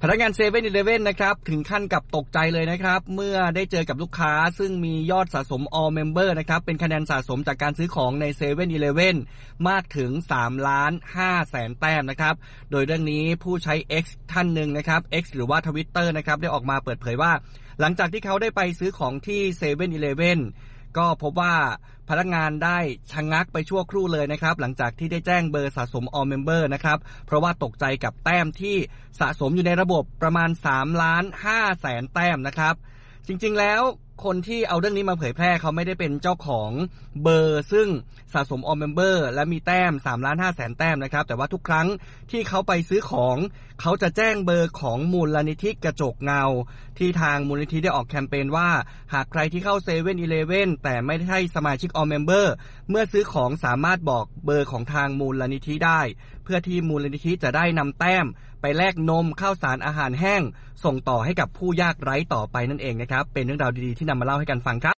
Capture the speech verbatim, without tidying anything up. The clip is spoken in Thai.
พนักงานเซเว่นอีเลฟเว่นนะครับถึงขั้นกับตกใจเลยนะครับเมื่อได้เจอกับลูกค้าซึ่งมียอดสะสม All Member นะครับเป็นคะแนนสะสมจากการซื้อของในเซเว่นอีเลฟเว่นมากถึงสามล้านห้าแสนแต้มนะครับโดยเรื่องนี้ผู้ใช้ X ท่านหนึ่งนะครับ X หรือว่า Twitter นะครับได้ออกมาเปิดเผยว่าหลังจากที่เขาได้ไปซื้อของที่เซเว่นอีเลฟเว่นก็พบว่าพนักงานได้ชะงักไปชั่วครู่เลยนะครับหลังจากที่ได้แจ้งเบอร์สะสม All Member นะครับเพราะว่าตกใจกับแต้มที่สะสมอยู่ในระบบประมาณสามล้านห้าแสนแต้มนะครับจริงๆแล้วคนที่เอาเรื่องนี้มาเผยแพร่เขาไม่ได้เป็นเจ้าของเบอร์ซึ่งสะสม All Member และมีแต้มสามล้านห้าแสนแต้มนะครับแต่ว่าทุกครั้งที่เขาไปซื้อของเขาจะแจ้งเบอร์ของมูลนิธิกระจกเงาที่ทางมูลนิธิได้ออกแคมเปญว่าหากใครที่เข้าเซเว่นอีเลฟเว่นแต่ไม่ใช่สมาชิก All Member เมื่อซื้อของสามารถบอกเบอร์ของทางมูลนิธิได้เพื่อที่มูลนิธิจะได้นำแต้มไปแลกนมข้าวสารอาหารแห้งส่งต่อให้กับผู้ยากไร้ต่อไปนั่นเองนะครับเป็นเรื่องราวดีๆที่นำมาเล่าให้กันฟังครับ